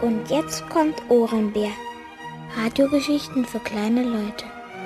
Und jetzt kommt Ohrenbär. Radiogeschichten für kleine Leute.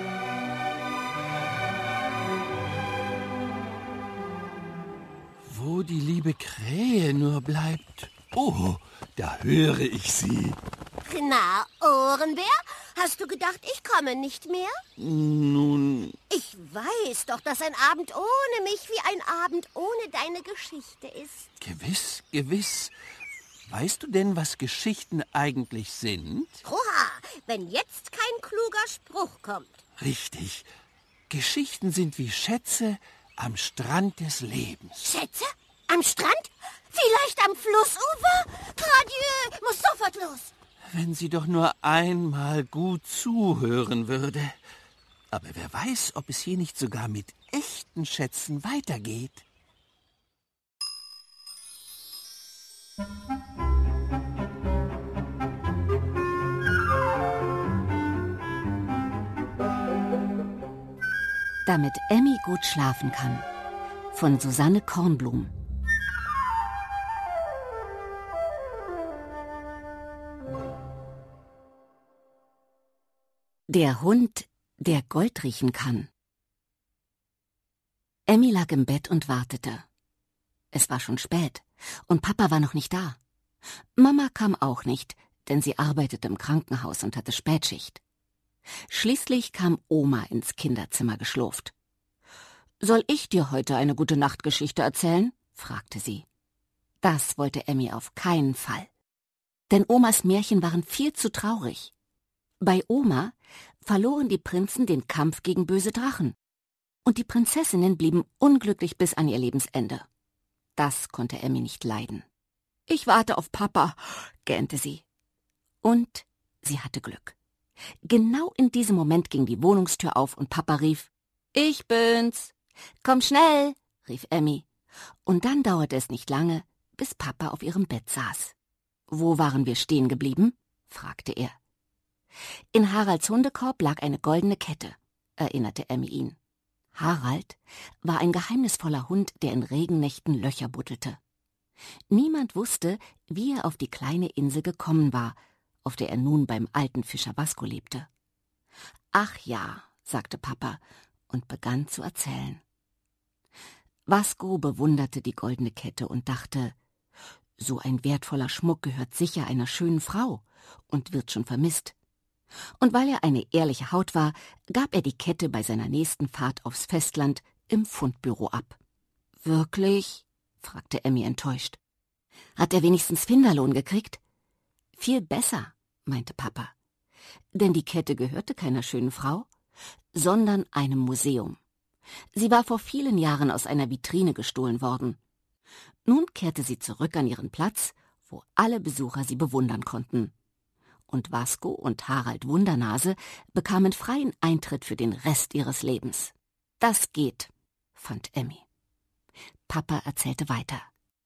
Wo die liebe Krähe nur bleibt. Oh, da höre ich sie. Na, Ohrenbär, hast du gedacht, ich komme nicht mehr? Nun... Ich weiß doch, dass ein Abend ohne mich wie ein Abend ohne deine Geschichte ist. Gewiss, gewiss. Weißt du denn, was Geschichten eigentlich sind? Oha, wenn jetzt kein kluger Spruch kommt. Richtig. Geschichten sind wie Schätze am Strand des Lebens. Schätze? Am Strand? Vielleicht am Flussufer? Adieu, muss sofort los. Wenn sie doch nur einmal gut zuhören würde. Aber wer weiß, ob es hier nicht sogar mit echten Schätzen weitergeht. Damit Emmy gut schlafen kann. Von Susanne Kornblum. Der Hund, der Gold riechen kann. Emmy lag im Bett und wartete. Es war schon spät und Papa war noch nicht da. Mama kam auch nicht, denn sie arbeitete im Krankenhaus und hatte Spätschicht. Schließlich kam Oma ins Kinderzimmer geschlurft. »Soll ich dir heute eine Gute-Nacht-Geschichte erzählen?« fragte sie. Das wollte Emmy auf keinen Fall. Denn Omas Märchen waren viel zu traurig. Bei Oma verloren die Prinzen den Kampf gegen böse Drachen. Und die Prinzessinnen blieben unglücklich bis an ihr Lebensende. Das konnte Emmy nicht leiden. »Ich warte auf Papa«, gähnte sie. Und sie hatte Glück. Genau in diesem Moment ging die Wohnungstür auf und Papa rief, »Ich bin's!« »Komm schnell«, rief Emmy. Und dann dauerte es nicht lange, bis Papa auf ihrem Bett saß. »Wo waren wir stehen geblieben?« fragte er. In Haralds Hundekorb lag eine goldene Kette, erinnerte Emmy ihn. Harald war ein geheimnisvoller Hund, der in Regennächten Löcher buddelte. Niemand wusste, wie er auf die kleine Insel gekommen war, auf der er nun beim alten Fischer Vasco lebte. »Ach ja«, sagte Papa und begann zu erzählen. Vasco bewunderte die goldene Kette und dachte, so ein wertvoller Schmuck gehört sicher einer schönen Frau und wird schon vermisst. Und weil er eine ehrliche Haut war, gab er die Kette bei seiner nächsten Fahrt aufs Festland im Fundbüro ab. »Wirklich?« fragte Emmy enttäuscht. »Hat er wenigstens Finderlohn gekriegt?« »Viel besser«, meinte Papa. Denn die Kette gehörte keiner schönen Frau, sondern einem Museum. Sie war vor vielen Jahren aus einer Vitrine gestohlen worden. Nun kehrte sie zurück an ihren Platz, wo alle Besucher sie bewundern konnten. Und Vasco und Harald Wundernase bekamen freien Eintritt für den Rest ihres Lebens. Das geht, fand Emmy. Papa erzählte weiter.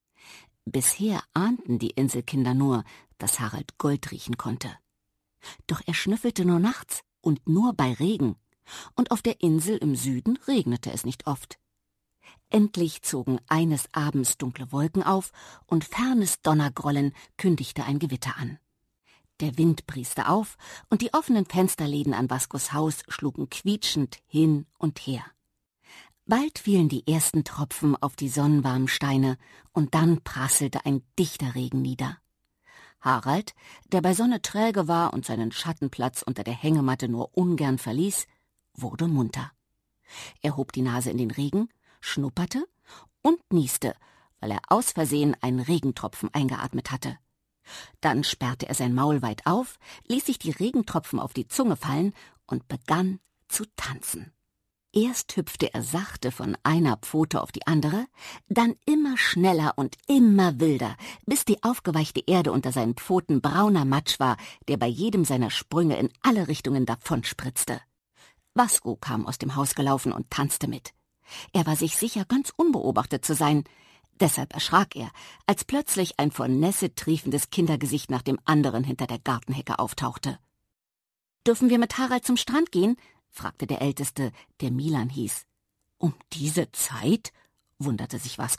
Bisher ahnten die Inselkinder nur, dass Harald Gold riechen konnte. Doch er schnüffelte nur nachts und nur bei Regen. Und auf der Insel im Süden regnete es nicht oft. Endlich zogen eines Abends dunkle Wolken auf und fernes Donnergrollen kündigte ein Gewitter an. Der Wind brieste auf und die offenen Fensterläden an Vascos Haus schlugen quietschend hin und her. Bald fielen die ersten Tropfen auf die sonnenwarmen Steine und dann prasselte ein dichter Regen nieder. Harald, der bei Sonne träge war und seinen Schattenplatz unter der Hängematte nur ungern verließ, wurde munter. Er hob die Nase in den Regen, schnupperte und nieste, weil er aus Versehen einen Regentropfen eingeatmet hatte. Dann sperrte er sein Maul weit auf, ließ sich die Regentropfen auf die Zunge fallen und begann zu tanzen. Erst hüpfte er sachte von einer Pfote auf die andere, dann immer schneller und immer wilder, bis die aufgeweichte Erde unter seinen Pfoten brauner Matsch war, der bei jedem seiner Sprünge in alle Richtungen davonspritzte. Vasco kam aus dem Haus gelaufen und tanzte mit. Er war sich sicher, ganz unbeobachtet zu sein. Deshalb erschrak er, als plötzlich ein vor Nässe triefendes Kindergesicht nach dem anderen hinter der Gartenhecke auftauchte. »Dürfen wir mit Harald zum Strand gehen?« fragte der Älteste, der Milan hieß. »Um diese Zeit?« wunderte sich Vasco.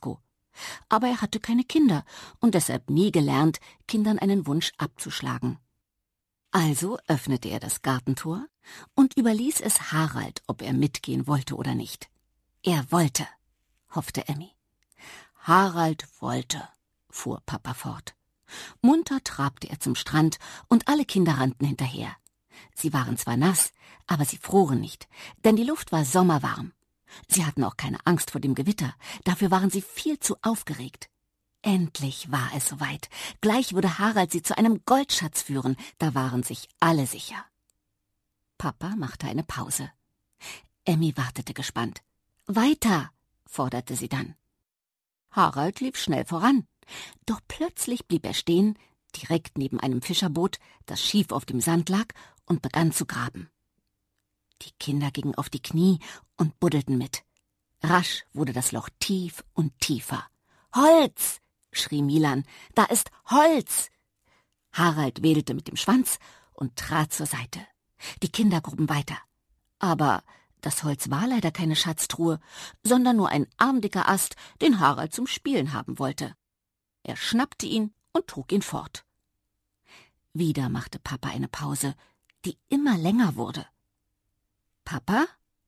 Aber er hatte keine Kinder und deshalb nie gelernt, Kindern einen Wunsch abzuschlagen. Also öffnete er das Gartentor und überließ es Harald, ob er mitgehen wollte oder nicht. Er wollte, hoffte Emmy. Harald wollte, fuhr Papa fort. Munter trabte er zum Strand und alle Kinder rannten hinterher. Sie waren zwar nass, aber sie froren nicht, denn die Luft war sommerwarm. Sie hatten auch keine Angst vor dem Gewitter, dafür waren sie viel zu aufgeregt. Endlich war es soweit. Gleich würde Harald sie zu einem Goldschatz führen, da waren sich alle sicher. Papa machte eine Pause. Emmy wartete gespannt. »Weiter«, forderte sie dann. Harald lief schnell voran. Doch plötzlich blieb er stehen, direkt neben einem Fischerboot, das schief auf dem Sand lag, und begann zu graben. Die Kinder gingen auf die Knie und buddelten mit. Rasch wurde das Loch tief und tiefer. »Holz«, schrie Milan, »da ist Holz!« Harald wedelte mit dem Schwanz und trat zur Seite. Die Kinder gruben weiter. Aber das Holz war leider keine Schatztruhe, sondern nur ein armdicker Ast, den Harald zum Spielen haben wollte. Er schnappte ihn und trug ihn fort. Wieder machte Papa eine Pause, die immer länger wurde. »Papa?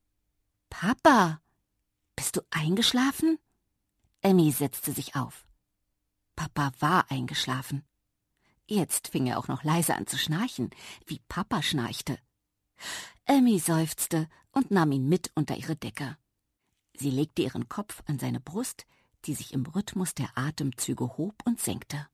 Papa, bist du eingeschlafen?« Emmy setzte sich auf. Papa war eingeschlafen. Jetzt fing er auch noch leise an zu schnarchen, wie Papa schnarchte. Emmy seufzte und nahm ihn mit unter ihre Decke. Sie legte ihren Kopf an seine Brust, die sich im Rhythmus der Atemzüge hob und senkte.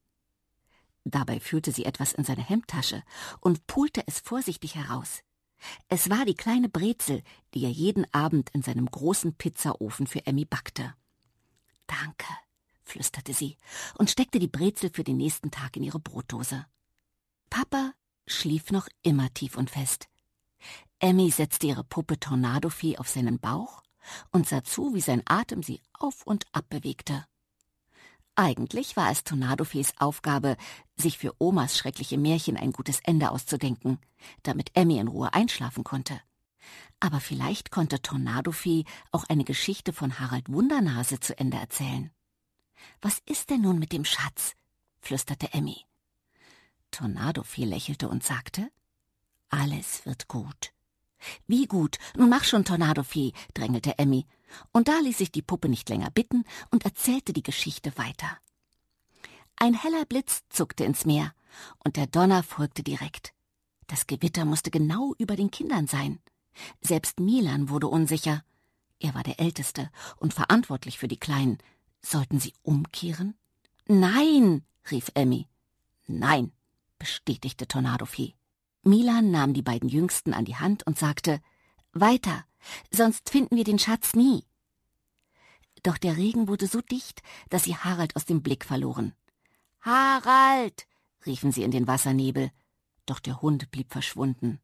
Dabei führte sie etwas in seine Hemdtasche und pulte es vorsichtig heraus. Es war die kleine Brezel, die er jeden Abend in seinem großen Pizzaofen für Emmy backte. »Danke«, flüsterte sie und steckte die Brezel für den nächsten Tag in ihre Brotdose. Papa schlief noch immer tief und fest. Emmy setzte ihre Puppe Tornadofee auf seinen Bauch und sah zu, wie sein Atem sie auf und ab bewegte. Eigentlich war es Tornadofees Aufgabe, sich für Omas schreckliche Märchen ein gutes Ende auszudenken, damit Emmy in Ruhe einschlafen konnte. Aber vielleicht konnte Tornadofee auch eine Geschichte von Harald Wundernase zu Ende erzählen. »Was ist denn nun mit dem Schatz?« flüsterte Emmy. Tornadofee lächelte und sagte, »Alles wird gut.« »Wie gut? Nun mach schon, Tornadofee«, drängelte Emmy. Und da ließ sich die Puppe nicht länger bitten und erzählte die Geschichte weiter. Ein heller Blitz zuckte ins Meer, und der Donner folgte direkt. Das Gewitter musste genau über den Kindern sein. Selbst Milan wurde unsicher. Er war der Älteste und verantwortlich für die Kleinen. Sollten sie umkehren? »Nein«, rief Emmy. »Nein«, bestätigte Tornadofee. Milan nahm die beiden Jüngsten an die Hand und sagte, »Weiter, sonst finden wir den Schatz nie.« Doch der Regen wurde so dicht, dass sie Harald aus dem Blick verloren. »Harald«, riefen sie in den Wassernebel, doch der Hund blieb verschwunden.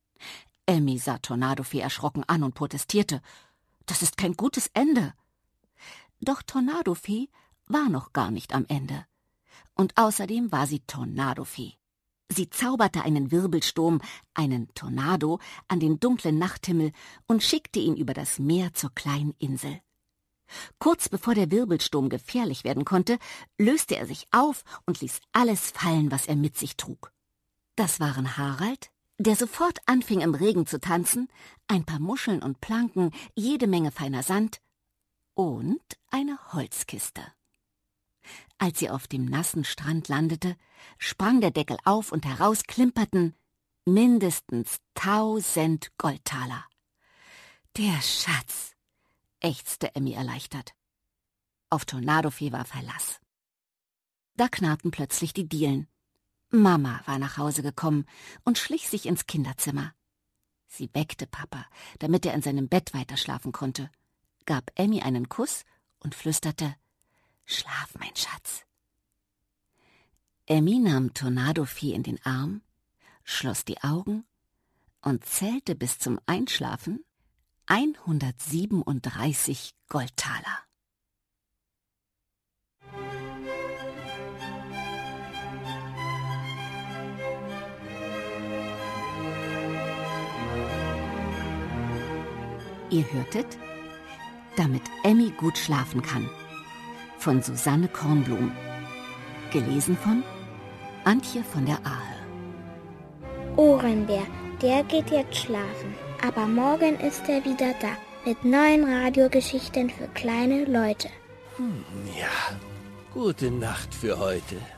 Emmy sah Tornadofee erschrocken an und protestierte, »Das ist kein gutes Ende.« Doch Tornadofee war noch gar nicht am Ende. Und außerdem war sie Tornadofee. Sie zauberte einen Wirbelsturm, einen Tornado, an den dunklen Nachthimmel und schickte ihn über das Meer zur kleinen Insel. Kurz bevor der Wirbelsturm gefährlich werden konnte, löste er sich auf und ließ alles fallen, was er mit sich trug. Das waren Harald, der sofort anfing, im Regen zu tanzen, ein paar Muscheln und Planken, jede Menge feiner Sand und eine Holzkiste. Als sie auf dem nassen Strand landete, sprang der Deckel auf und heraus klimperten mindestens 1000 Goldtaler. »Der Schatz«, ächzte Emmy erleichtert. Auf Tornadofee war Verlass. Da knarrten plötzlich die Dielen. Mama war nach Hause gekommen und schlich sich ins Kinderzimmer. Sie weckte Papa, damit er in seinem Bett weiterschlafen konnte, gab Emmy einen Kuss und flüsterte, »Schlaf, mein Schatz.« Emmy nahm Tornadofee in den Arm, schloss die Augen und zählte bis zum Einschlafen 137 Goldtaler. Ihr hörtet, damit Emmy gut schlafen kann, von Susanne Kornblum. Gelesen von Antje von der Ahe. Ohrenbär, der geht jetzt schlafen. Aber morgen ist er wieder da. Mit neuen Radiogeschichten für kleine Leute. Ja, gute Nacht für heute.